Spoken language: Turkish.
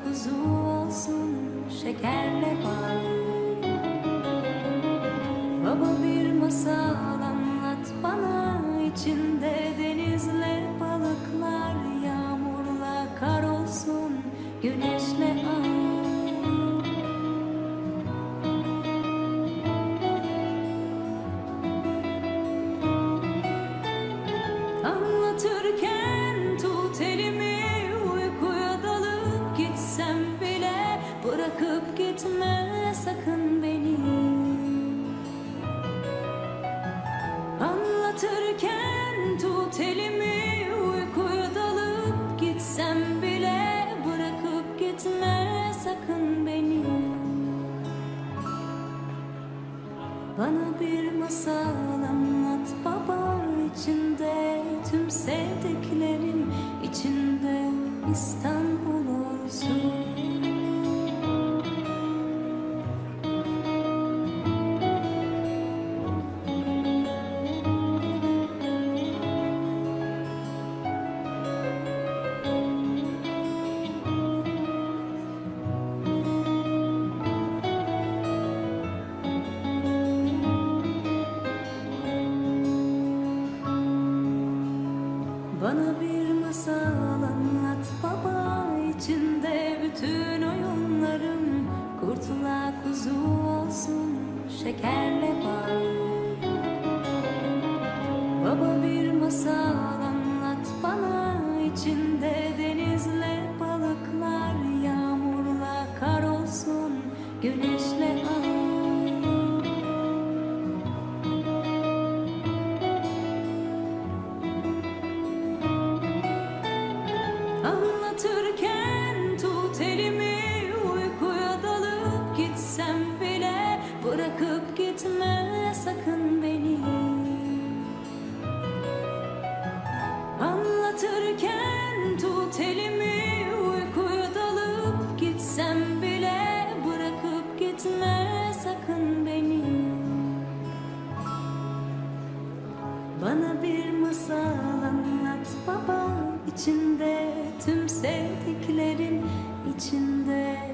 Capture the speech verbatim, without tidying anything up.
kuzu olsun şekerle bal. Baba bir masal anlat bana, içinde denizle balıklar, yağmurla kar olsun güneşle ay. Anlatırken tut elimi, uykuya dalıp gitsem bile bırakıp gitme sakın beni. Anlatırken tut elimi, uykuya dalıp gitsem bile bırakıp gitme sakın beni. Bana bir masal anlat baba, içinde tüm sevdiklerin, içinde İstanbul olsun. Bana bir masal anlat baba, içinde bütün oyunlarım, kurtula kuzu olsun şekerle bal. Baba bir masal anlat bana, içinde denizle balıklar, yağmurla kar olsun güneşle ay. Anlatırken tut elimi, uykuya dalıp gitsem bile bırakıp gitme sakın beni. Anlatırken tut elimi, uykuya dalıp gitsem bile bırakıp gitme sakın beni. Bana bir masal anlat baba, içinde tüm sevdiklerin, içinde